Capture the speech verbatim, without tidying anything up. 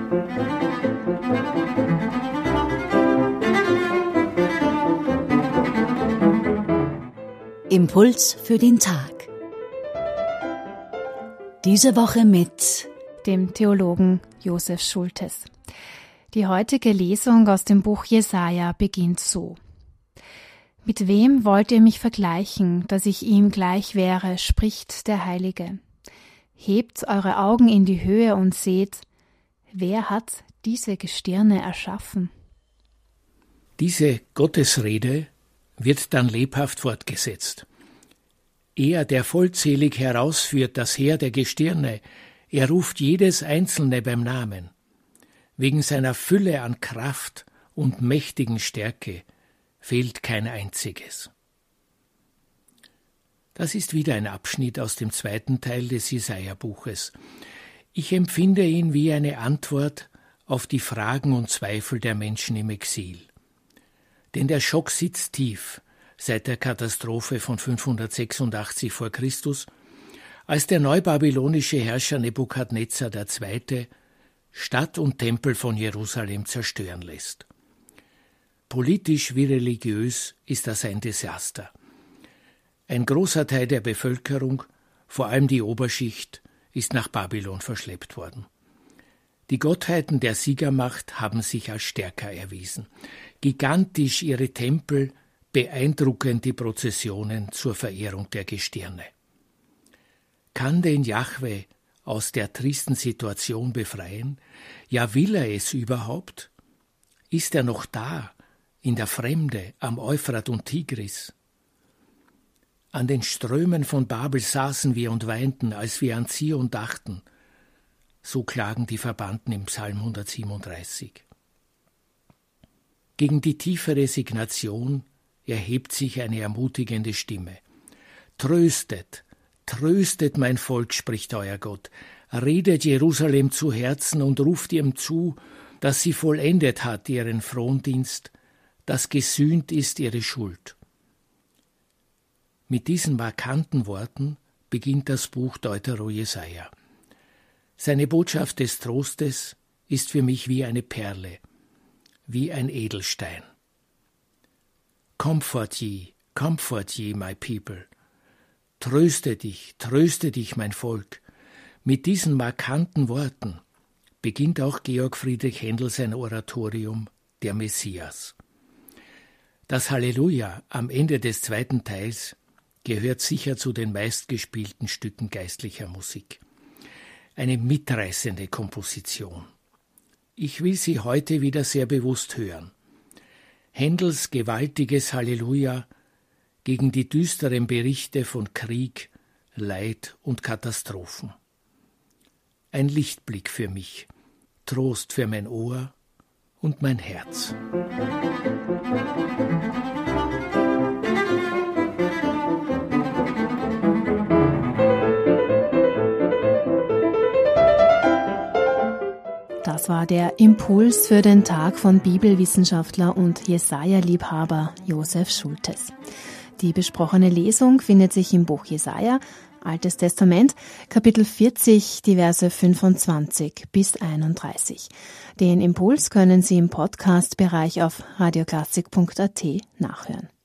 Impuls für den Tag. Diese Woche mit dem Theologen Josef Schultes. Die heutige Lesung aus dem Buch Jesaja beginnt so: Mit wem wollt ihr mich vergleichen, dass ich ihm gleich wäre, spricht der Heilige. Hebt eure Augen in die Höhe und seht, wer hat diese Gestirne erschaffen? Diese Gottesrede wird dann lebhaft fortgesetzt. Er, der vollzählig herausführt das Heer der Gestirne, er ruft jedes einzelne beim Namen. Wegen seiner Fülle an Kraft und mächtigen Stärke fehlt kein einziges. Das ist wieder ein Abschnitt aus dem zweiten Teil des Jesaja-Buches. Ich empfinde ihn wie eine Antwort auf die Fragen und Zweifel der Menschen im Exil. Denn der Schock sitzt tief seit der Katastrophe von fünfhundertsechsundachtzig vor Christus, als der neubabylonische Herrscher Nebukadnezar der Zweite Stadt und Tempel von Jerusalem zerstören lässt. Politisch wie religiös ist das ein Desaster. Ein großer Teil der Bevölkerung, vor allem die Oberschicht, ist nach Babylon verschleppt worden. Die Gottheiten der Siegermacht haben sich als stärker erwiesen. Gigantisch ihre Tempel, beeindruckend die Prozessionen zur Verehrung der Gestirne. Kann denn Jahwe aus der tristen Situation befreien? Ja, will er es überhaupt? Ist er noch da, in der Fremde, am Euphrat und Tigris? An den Strömen von Babel saßen wir und weinten, als wir an Zion dachten. So klagen die Verbannten im Psalm hundertsiebenunddreißig. Gegen die tiefe Resignation erhebt sich eine ermutigende Stimme. Tröstet, tröstet mein Volk, spricht euer Gott. Redet Jerusalem zu Herzen und ruft ihm zu, dass sie vollendet hat ihren Frondienst, dass gesühnt ist ihre Schuld. Mit diesen markanten Worten beginnt das Buch Deutero-Jesaja. Seine Botschaft des Trostes ist für mich wie eine Perle, wie ein Edelstein. Comfort ye, comfort ye, my people. Tröste dich, tröste dich, mein Volk. Mit diesen markanten Worten beginnt auch Georg Friedrich Händel sein Oratorium, der Messias. Das Halleluja am Ende des zweiten Teils gehört sicher zu den meistgespielten Stücken geistlicher Musik. Eine mitreißende Komposition. Ich will sie heute wieder sehr bewusst hören. Händels gewaltiges Halleluja gegen die düsteren Berichte von Krieg, Leid und Katastrophen. Ein Lichtblick für mich, Trost für mein Ohr und mein Herz. Das war der Impuls für den Tag von Bibelwissenschaftler und Jesaja-Liebhaber Josef Schultes. Die besprochene Lesung findet sich im Buch Jesaja, Altes Testament, Kapitel vierzig, die Verse fünfundzwanzig bis einunddreißig. Den Impuls können Sie im Podcast-Bereich auf radioklassik punkt at nachhören.